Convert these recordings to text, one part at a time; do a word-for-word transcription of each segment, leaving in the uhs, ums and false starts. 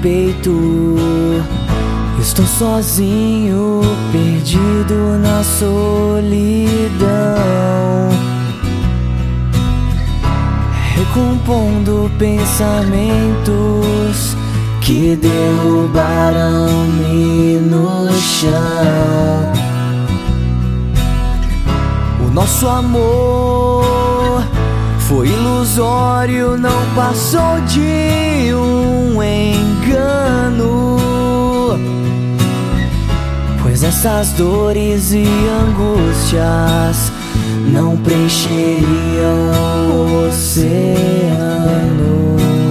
peito. Estou sozinho, perdido na solidão, recompondo pensamentos que derrubaram-me no chão. O nosso amor foi ilusório, não passou de um engano, pois essas dores e angústias não preencheriam o oceano.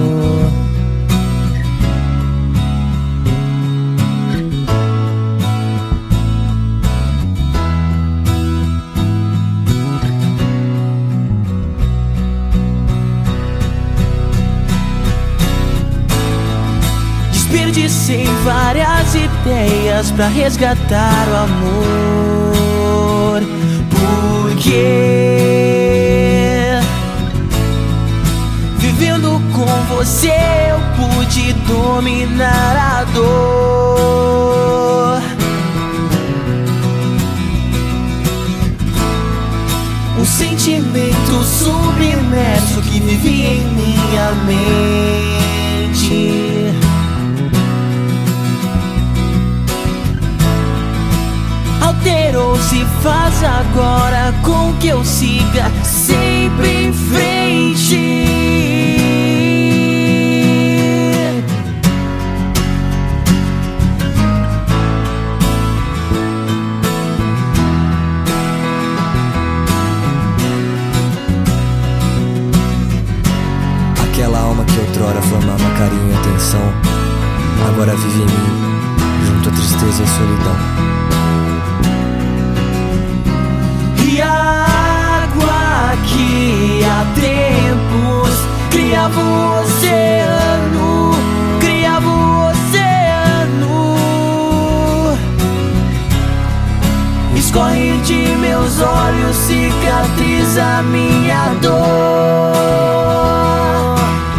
Desperdicei várias ideias pra resgatar o amor, porque vivendo com você eu pude dominar a dor. Um sentimento submerso que vivia em minha mente alterou-se, faz agora com que eu siga sempre em frente. Aquela alma que outrora formava carinho e atenção, agora vive em mim, junto à tristeza e solidão. E a água que há tempos criava o oceano, criava o oceano, escorre de meus olhos, cicatriza minha dor,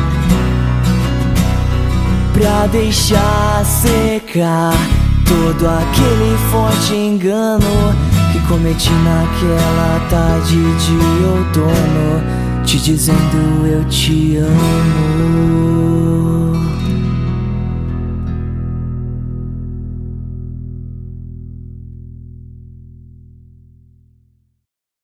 pra deixar secar todo aquele forte engano que cometi naquela tarde de outono, te dizendo eu te amo.